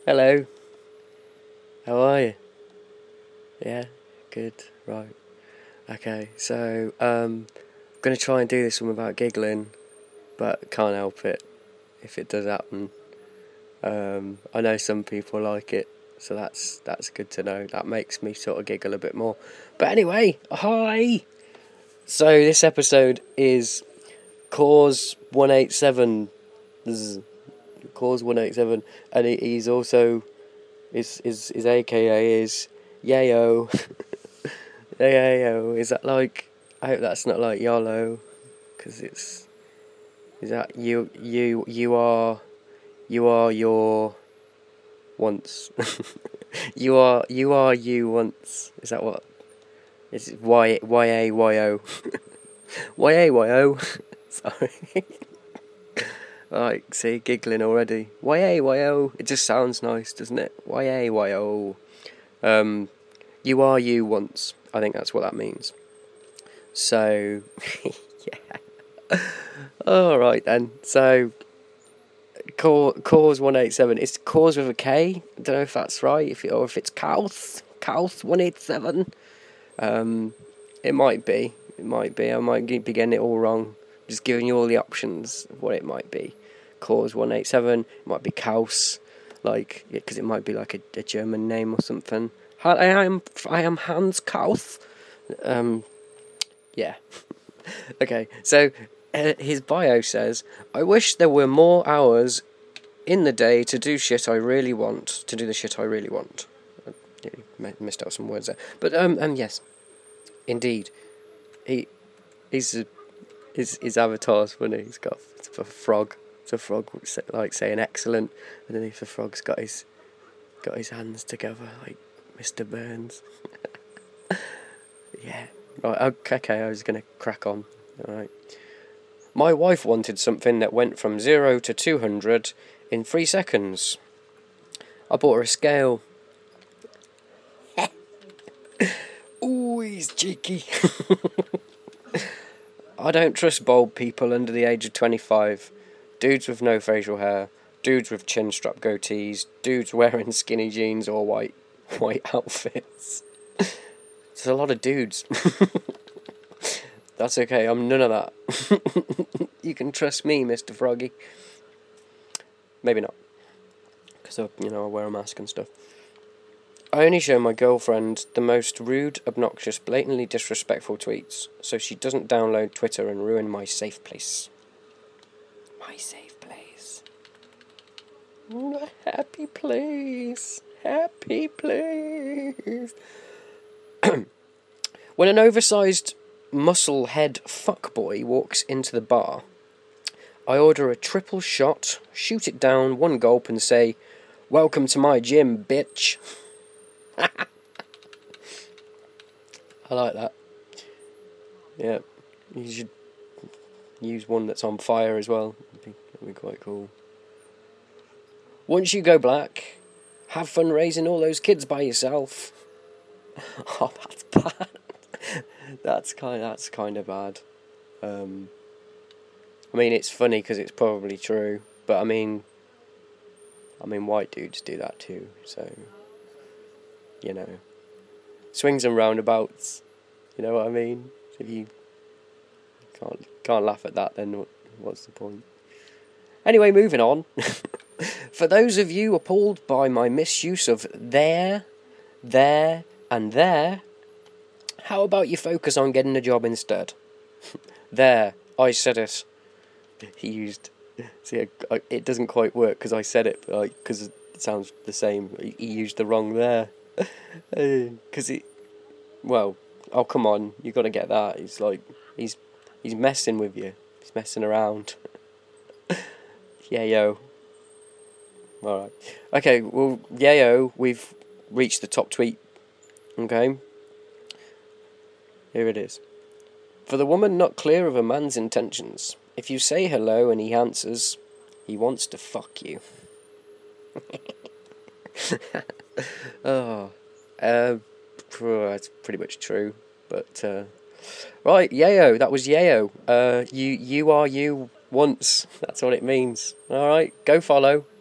Hello. How are you? Yeah, good. Right. Okay. So, gonna try and do this one without giggling, but can't help it if it does happen. I know some people like it, so that's good to know. That makes me sort of giggle a bit more. But anyway, hi. So this episode is Cause 187. This is Cause 187, and he's also his AKA is Yayo. Yayo. Is that like? I hope that's not like YOLO, because it's. Is that you are your once. you are you once. Is that what? Is it Y-A-Y-O? Y-A-Y-O. Sorry. Like, see, giggling already. Y-A-Y-O. It just sounds nice, doesn't it? Y-A-Y-O. You are you once. I think that's what that means. So, yeah. Alright then. So, Cause 187. It's Cause with a K. I don't know if that's right, or if it's Cauth 187. It might be. I might be getting it all wrong. Just giving you all the options of what it might be. Cause 187. It might be Kaus, like, because it might be like a German name or something. I am Hans Kaus. Yeah. Okay. So his bio says, "I wish there were more hours in the day to do shit I really want. To do the shit I really want." Missed out some words there, but yes, indeed, his avatar's funny. He's got a frog. It's a frog like saying excellent, and then the frog's got his hands together like Mr. Burns. Yeah. Right. Okay. I was gonna crack on. All right. My wife wanted something that went from 0 to 200 in 3 seconds. I bought her a scale. Ooh, he's cheeky. I don't trust bald people under the age of 25. Dudes with no facial hair. Dudes with chin strap goatees. Dudes wearing skinny jeans or white outfits. There's a lot of dudes. That's okay, I'm none of that. You can trust me, Mr. Froggy. Maybe not. Because I wear a mask and stuff. I only show my girlfriend the most rude, obnoxious, blatantly disrespectful tweets, so she doesn't download Twitter and ruin my safe place. My safe place. Happy place. Happy place. When an oversized muscle head fuckboy walks into the bar, I order a triple shot, shoot it down, one gulp, and say, "Welcome to my gym, bitch." I like that. Yeah, you should use one that's on fire as well. That'd be quite cool. Once you go black, have fun raising all those kids by yourself. Oh, that's bad. That's kind of bad. I mean, it's funny because it's probably true, but I mean, white dudes do that too. So, swings and roundabouts. You know what I mean? If you can't laugh at that, then what's the point? Anyway, moving on. For those of you appalled by my misuse of there, and there, how about you focus on getting a job instead? There, I said it. He used. See, it doesn't quite work because I said it, because it sounds the same. He used the wrong there. Because well, oh come on, you got to get that. He's like, he's messing with you. He's messing around. Yayo. Alright. Okay, well, yayo, we've reached the top tweet. Okay. Here it is. For the woman not clear of a man's intentions, if you say hello and he answers, he wants to fuck you. Oh. That's pretty much true. But, right, yayo, that was yayo. You are you once. That's what it means. Alright, go follow.